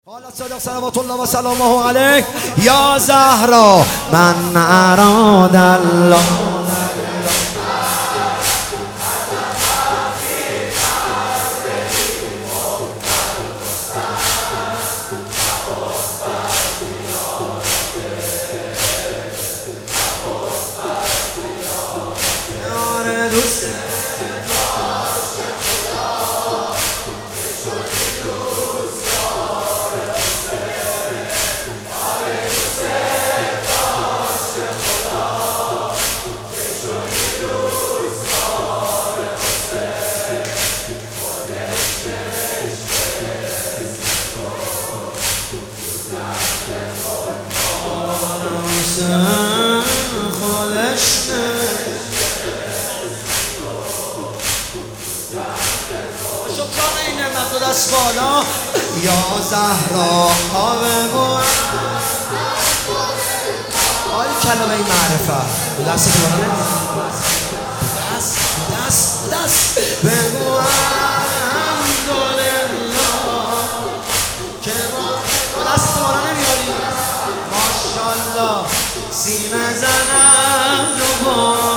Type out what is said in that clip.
قال صدق صلوات الله و سلامه علیه یا زهرا من اراد الله شکران این نعمت رو دست بالا یا زهرا آبگو آی کلمه معرفه دست دوباره دست بگو الحمدلله که ما دست دوباره نمیاری ماشالله سینه زنم دوباره